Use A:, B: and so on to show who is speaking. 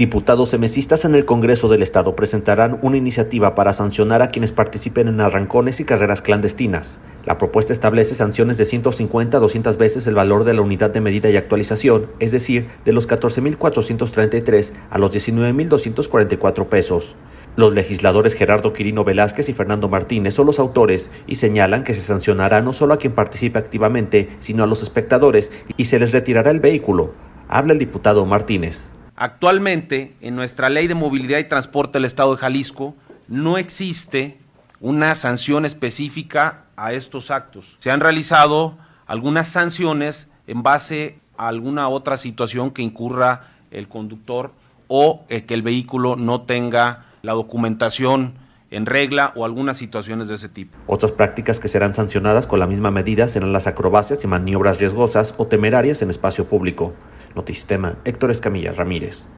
A: Diputados emesistas en el Congreso del Estado presentarán una iniciativa para sancionar a quienes participen en arrancones y carreras clandestinas. La propuesta establece sanciones de 150 a 200 veces el valor de la unidad de medida y actualización, es decir, de los 14.433 a los 19.244 pesos. Los legisladores Gerardo Quirino Velázquez y Fernando Martínez son los autores y señalan que se sancionará no solo a quien participe activamente, sino a los espectadores y se les retirará el vehículo. Habla el diputado Martínez.
B: Actualmente, en nuestra Ley de Movilidad y Transporte del Estado de Jalisco, no existe una sanción específica a estos actos. Se han realizado algunas sanciones en base a alguna otra situación que incurra el conductor o que el vehículo no tenga la documentación en regla o algunas situaciones de ese tipo.
A: Otras prácticas que serán sancionadas con la misma medida serán las acrobacias y maniobras riesgosas o temerarias en espacio público. Notisistema, Héctor Escamilla Ramírez.